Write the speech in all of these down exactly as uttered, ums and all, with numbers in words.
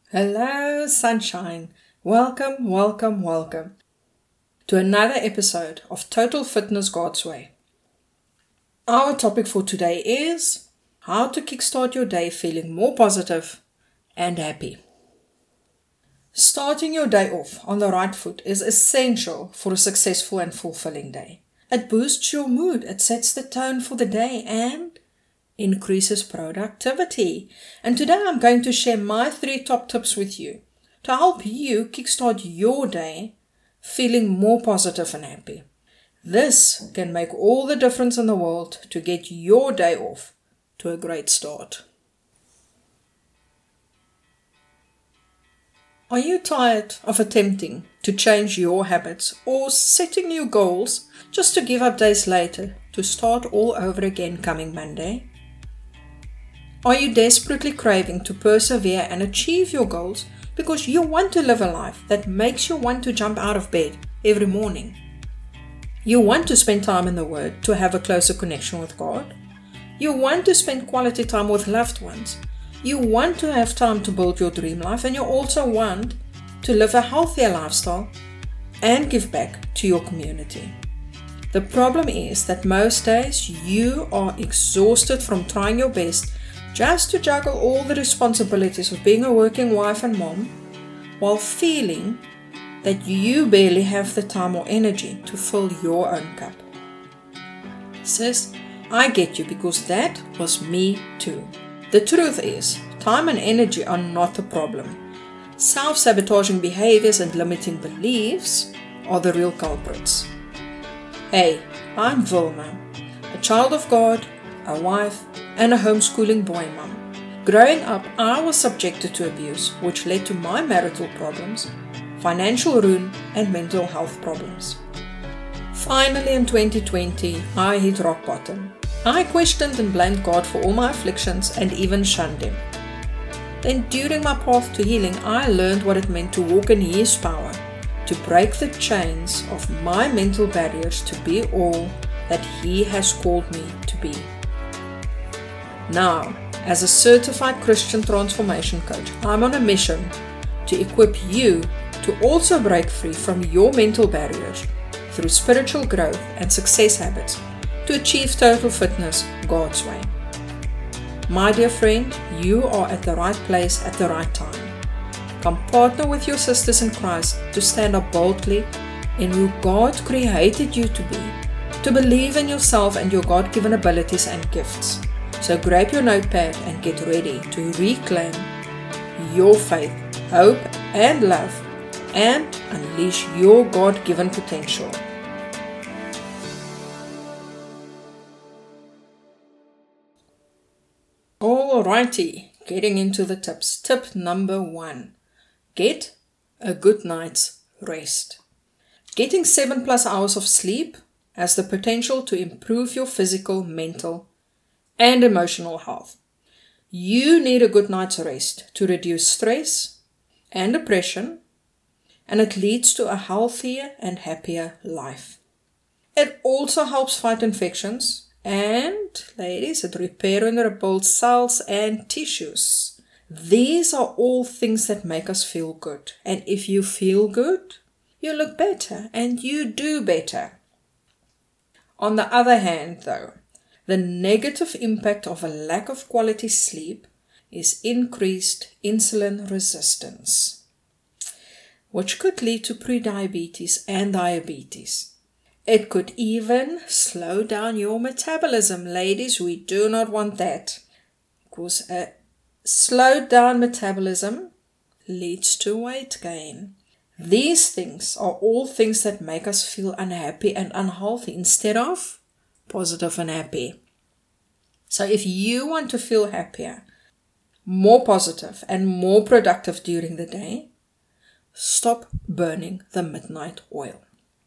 Hello, sunshine. Welcome, welcome, welcome to another episode of Total Fitness God's Way. Our topic for today is how to kickstart your day feeling more positive and happy. Starting your day off on the right foot is essential for a successful and fulfilling day. It boosts your mood, it sets the tone for the day, and increases productivity. And today I'm going to share my three top tips with you to help you kickstart your day feeling more positive and happy. This can make all the difference in the world to get your day off to a great start. Are you tired of attempting to change your habits or setting new goals just to give up days later to start all over again coming Monday? Are you desperately craving to persevere and achieve your goals because you want to live a life that makes you want to jump out of bed every morning? You want to spend time in the Word to have a closer connection with God? You want to spend quality time with loved ones? You want to have time to build your dream life, and you also want to live a healthier lifestyle and give back to your community. The problem is that most days you are exhausted from trying your best just to juggle all the responsibilities of being a working wife and mom, while feeling that you barely have the time or energy to fill your own cup. Sis, I get you, because that was me too. The truth is, time and energy are not the problem. Self-sabotaging behaviors and limiting beliefs are the real culprits. Hey, I'm Vilma, a child of God, a wife, and a homeschooling boy mom. Growing up, I was subjected to abuse, which led to my marital problems, financial ruin, and mental health problems. Finally, in twenty twenty, I hit rock bottom. I questioned and blamed God for all my afflictions and even shunned Him. Then, during my path to healing, I learned what it meant to walk in His power, to break the chains of my mental barriers to be all that He has called me to be. Now, as a certified Christian transformation coach, I'm on a mission to equip you to also break free from your mental barriers through spiritual growth and success habits to achieve total fitness God's way. My dear friend, you are at the right place at the right time. Come partner with your sisters in Christ to stand up boldly in who God created you to be, to believe in yourself and your God-given abilities and gifts. So grab your notepad and get ready to reclaim your faith, hope, and love, and unleash your God-given potential. Alrighty, getting into the tips. Tip number one, get a good night's rest. Getting seven plus hours of sleep has the potential to improve your physical, mental, and emotional health. You need a good night's rest to reduce stress and depression, and it leads to a healthier and happier life. It also helps fight infections, and, ladies, it repairs and rebuilds cells and tissues. These are all things that make us feel good, and if you feel good, you look better and you do better. On the other hand, though, the negative impact of a lack of quality sleep is increased insulin resistance, which could lead to prediabetes and diabetes. It could even slow down your metabolism. Ladies, we do not want that, because a slowed down metabolism leads to weight gain. These things are all things that make us feel unhappy and unhealthy instead of positive and happy. So if you want to feel happier, more positive, and more productive during the day, stop burning the midnight oil.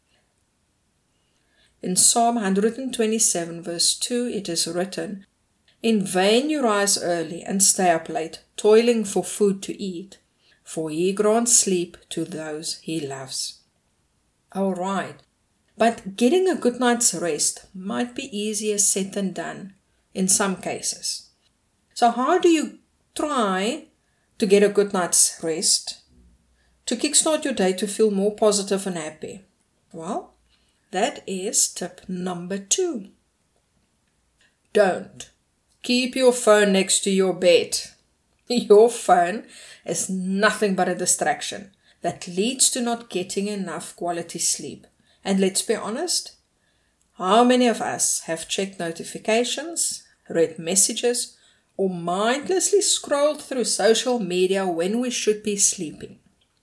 In Psalm one twenty-seven verse two it is written, "In vain you rise early and stay up late, toiling for food to eat, for He grants sleep to those He loves." Alright, but getting a good night's rest might be easier said than done in some cases. So how do you try to get a good night's rest, to kickstart your day to feel more positive and happy? Well, that is tip number two. Don't keep your phone next to your bed. Your phone is nothing but a distraction that leads to not getting enough quality sleep. And let's be honest, how many of us have checked notifications, read messages, or mindlessly scrolled through social media when we should be sleeping?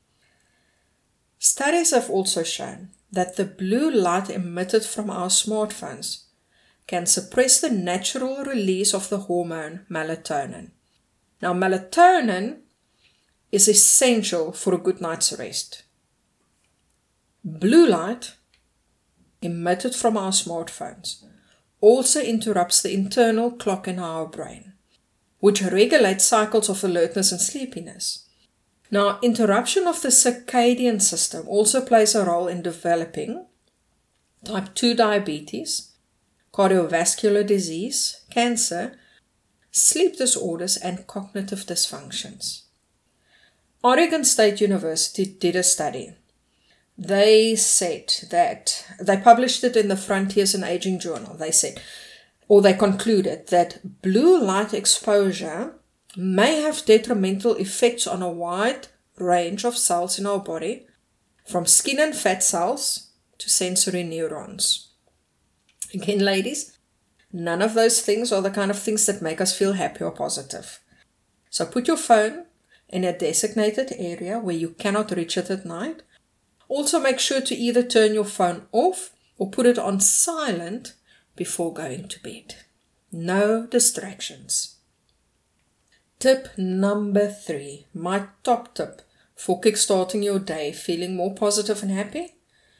Studies have also shown that the blue light emitted from our smartphones can suppress the natural release of the hormone melatonin. Now, melatonin is essential for a good night's rest. Blue light emitted from our smartphones also interrupts the internal clock in our brain, which regulates cycles of alertness and sleepiness. Now, interruption of the circadian system also plays a role in developing type two diabetes, cardiovascular disease, cancer, sleep disorders, and cognitive dysfunctions. Oregon State University did a study. They said that, they published it in the Frontiers in Aging journal. They said, or they concluded that blue light exposure may have detrimental effects on a wide range of cells in our body, from skin and fat cells to sensory neurons. Again, ladies, none of those things are the kind of things that make us feel happy or positive. So put your phone in a designated area where you cannot reach it at night. Also make sure to either turn your phone off or put it on silent before going to bed. No distractions. Tip number three, my top tip for kickstarting your day feeling more positive and happy,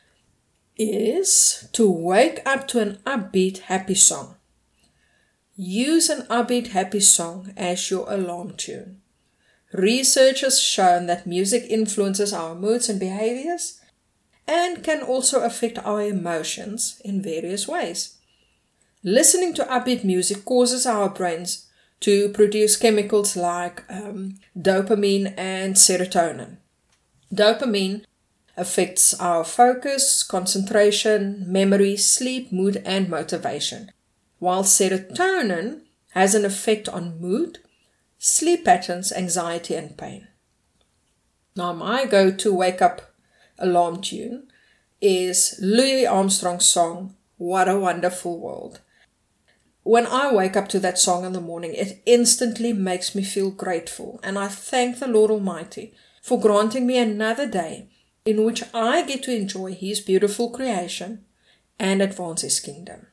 is to wake up to an upbeat, happy song. Use an upbeat, happy song as your alarm tune. Research has shown that music influences our moods and behaviors and can also affect our emotions in various ways. Listening to upbeat music causes our brains to produce chemicals like um, dopamine and serotonin. Dopamine affects our focus, concentration, memory, sleep, mood, and motivation, while serotonin has an effect on mood, sleep patterns, anxiety, and pain. Now, my go-to wake-up alarm tune is Louis Armstrong's song, What a Wonderful World. When I wake up to that song in the morning, it instantly makes me feel grateful, and I thank the Lord Almighty for granting me another day in which I get to enjoy His beautiful creation and advance His kingdom.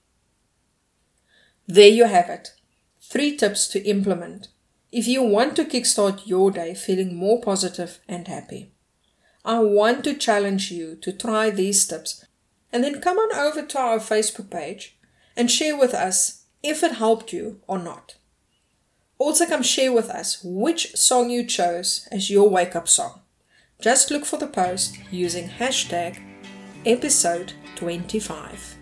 There you have it. Three tips to implement if you want to kickstart your day feeling more positive and happy. I want to challenge you to try these tips and then come on over to our Facebook page and share with us if it helped you or not. Also come share with us which song you chose as your wake-up song. Just look for the post using hashtag episode twenty-five.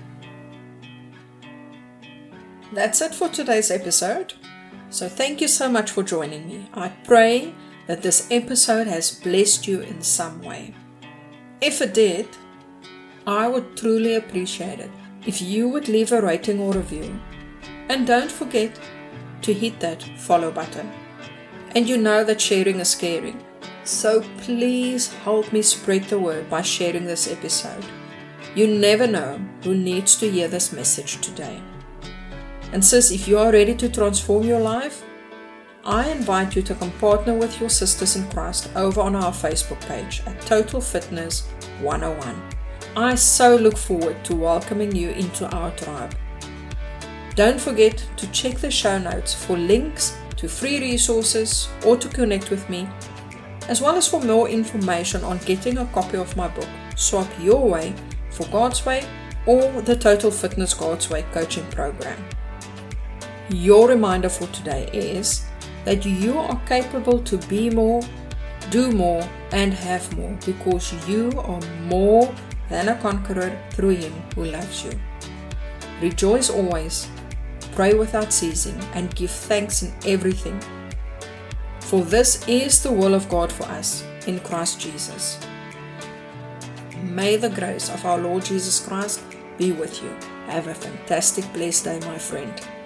That's it for today's episode. So thank you so much for joining me. I pray that this episode has blessed you in some way. If it did, I would truly appreciate it if you would leave a rating or review. And don't forget to hit that follow button. And you know that sharing is caring. So please help me spread the word by sharing this episode. You never know who needs to hear this message today. And sis, if you are ready to transform your life, I invite you to come partner with your sisters in Christ over on our Facebook page at Total Fitness one oh one. I so look forward to welcoming you into our tribe. Don't forget to check the show notes for links to free resources or to connect with me, as well as for more information on getting a copy of my book, Swap Your Way for God's Way, or the Total Fitness God's Way coaching program. Your reminder for today is that you are capable to be more, do more, and have more, because you are more than a conqueror through Him who loves you. Rejoice always, pray without ceasing, and give thanks in everything. for this is the will of God for us in Christ Jesus. May the grace of our Lord Jesus Christ be with you. Have a fantastic, blessed day, my friend.